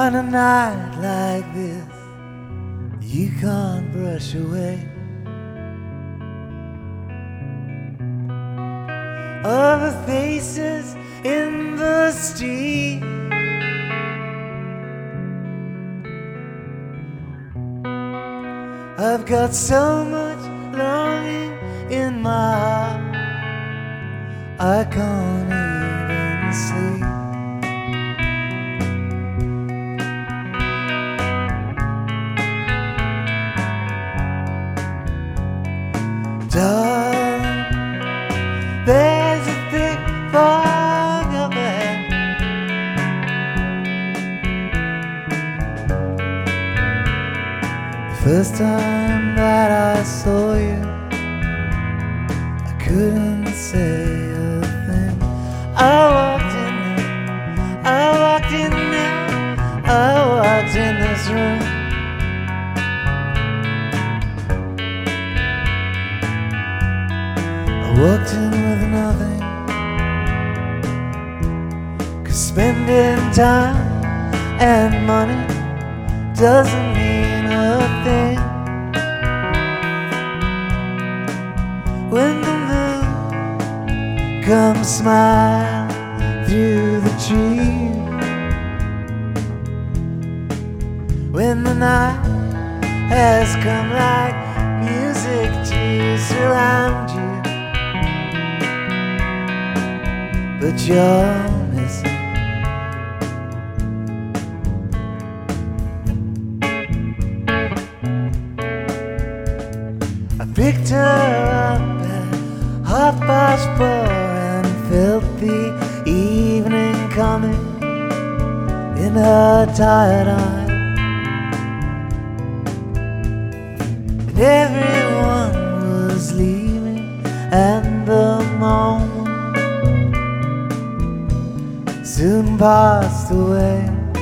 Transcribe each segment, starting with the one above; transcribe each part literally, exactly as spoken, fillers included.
On a night like this, you can't brush away all the faces in the street. I've got so much longing in my heart, I can't even sleep. Darling, there's a thick fog overhead. The first time that I saw you, I couldn't say a thing. I walked in there, I walked in there, I walked in this room. I walked in with nothing, 'cause spending time and money doesn't mean a thing when the moon comes smile through the trees, when the night has come like music to surround you, but you're missing. I picked her up at half past four and felt the evening coming in her tired eyes. And everyone was leaving, and the moment soon passed away.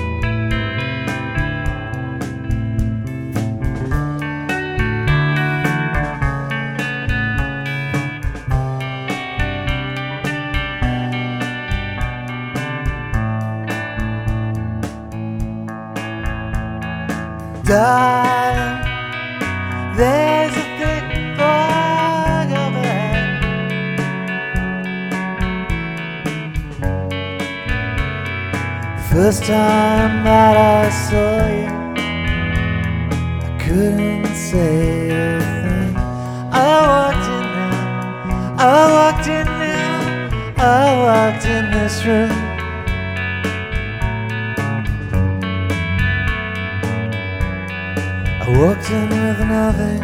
Darling, there's a thick fog overhead. The first time that I saw you, I couldn't say a thing. I walked in there, I walked in there, I walked in this room. I walked in with nothing,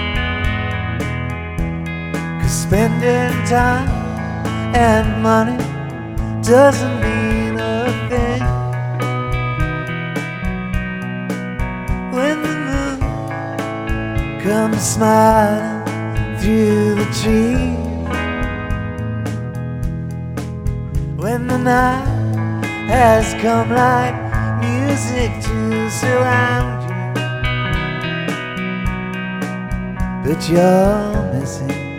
'cause spending time and money doesn't mean a thing when the moon comes smiling through the trees, when the night has come like music to surround you, but you're missing.